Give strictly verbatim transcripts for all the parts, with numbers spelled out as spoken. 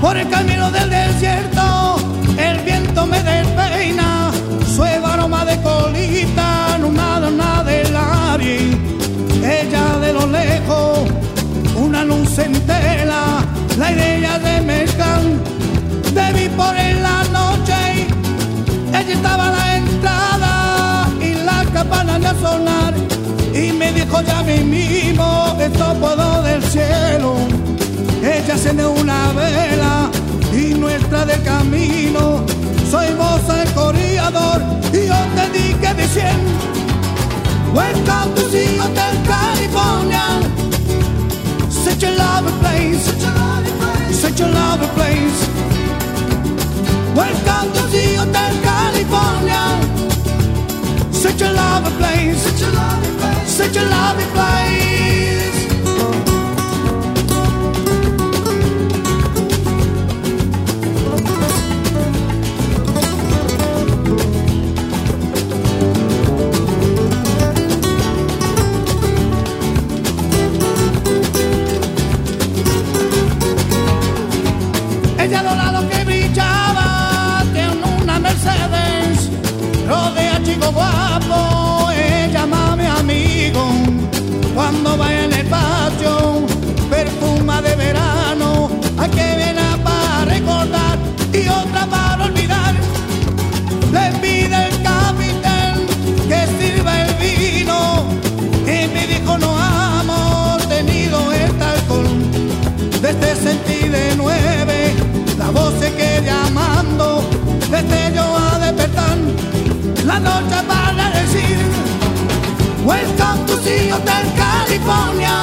Por el camino del desierto el viento me despeina, suave aroma de colita, no nada, nada del aire. Ella de lo lejos, una luz en tela, la idea de mezcal, debí por en la noche. Ella estaba a la entrada y la campana de sonar, y me dijo ya mismo, esto puedo del cielo. Ella enciende una vela y nuestra del camino, soy vos el corredor y yo te dije diciendo, welcome to the Hotel California, such a lovely place, such a lovely place. Welcome to the Hotel California, such a lovely place, such a lovely place, such a lovely place. Ella dorado que brillaba, tiene una Mercedes, rodea chico guapo, ella mami amigo. Cuando va en el patio, perfuma de verano, hay que viene para recordar y otra para olvidar. Le pide el capitán que sirva el vino y me dijo no hemos tenido este alcohol. Desde sentí de nueve la voz se queda llamando, desde yo a despertar la noche para decir, welcome to the Hotel California,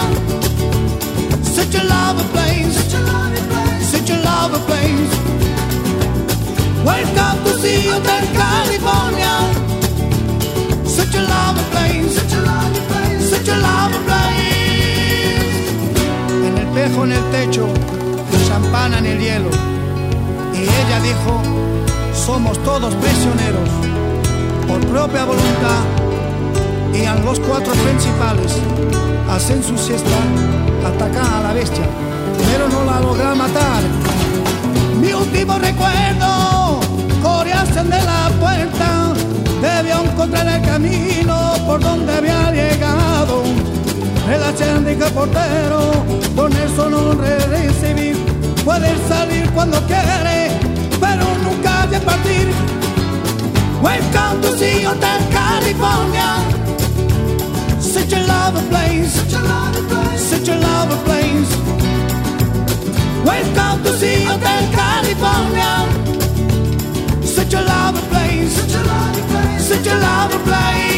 such a lovely place, such a lovely place, such a lovely place. Welcome to the Hotel California, such a lovely place, such a lovely place, such a lovely place. En el espejo en el techo, champana en el hielo, y ella dijo, somos todos prisioneros por propia voluntad, y a los cuatro principales hacen su siesta, atacan a la bestia, pero no la logran matar. Mi último recuerdo, coreasen de la puerta, debió encontrar el camino por donde había llegado. Relación de portero, con eso no recibir, puede salir cuando quiere, pero nunca de partir. Welcome to the Hotel California, such a lovely place, such a lovely place, such a lovely place. Welcome to the Hotel California, such a lovely place, such a lovely place, such a lovely place.